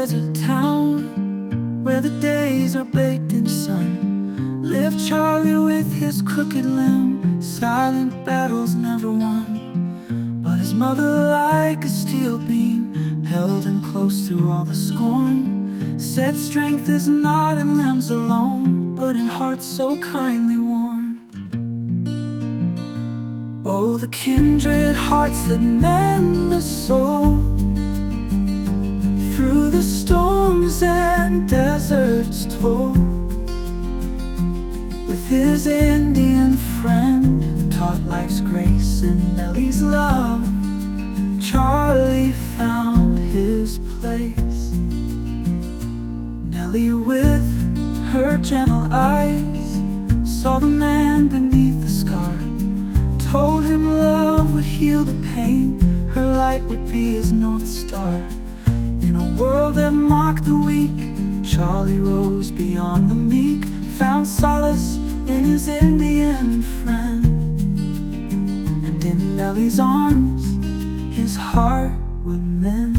desert town where the days are baked in sun lived Charlie with his crooked limb. Silent battles never won, but his mother, like a steel beam, held him close through all the scorn. Said strength is not in limbs alone, but in hearts so kindly worn. Oh, the kindred hearts that mend the soul through the storms and deserts told. With his Indian friend, taught life's grace and Nellie's love, Charlie found his place. Nellie, with her gentle eyes, saw the man beneath the scar, told him love would heal the pain, her light would be his North Star. In a world that mocked the weak, Charlie rose beyond the meek, found solace in his Indian friend. And in Nellie's arms, his heart would mend.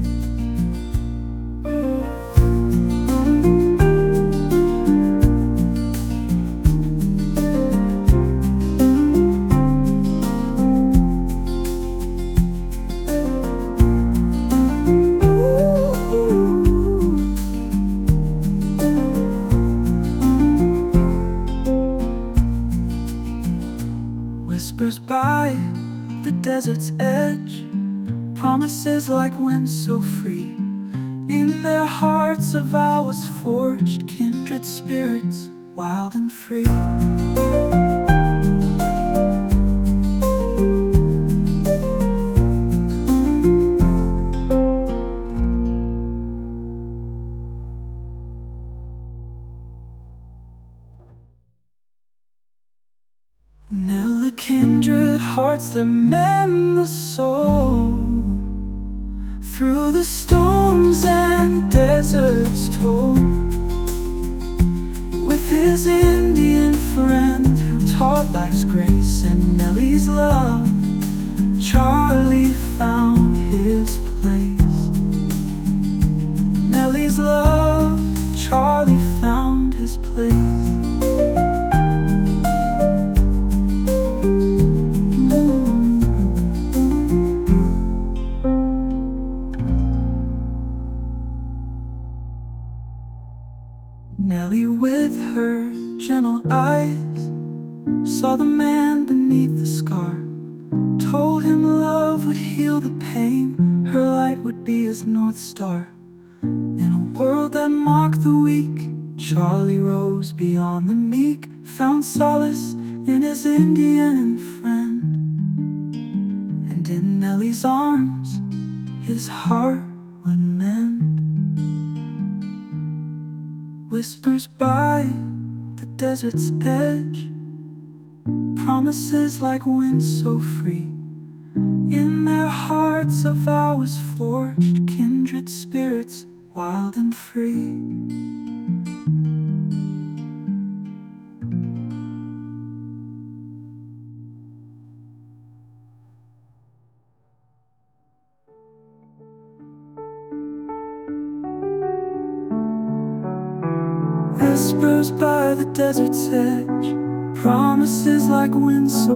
Whispers by the desert's edge, promises like wind so free. In their hearts a vow was forged, kindred spirits wild and free. Now the kindred hearts that mend the soul through the storms and deserts told. With his Indian friend who taught life's grace and Nellie's love, Charlie found his place. Nellie's love, Charlie found his place. Nellie, with her gentle eyes, saw the man beneath the scar, told him love would heal the pain, her light would be his North Star. In a world that mocked the weak, Charlie rose beyond the meek, found solace in his Indian friend. And in Nellie's arms, his heart would mend. Whispers by the desert's edge, promises like wind so free. In their hearts a vow was forged, kindred spirits wild and free. Whispers by the desert's edge, promises like wind so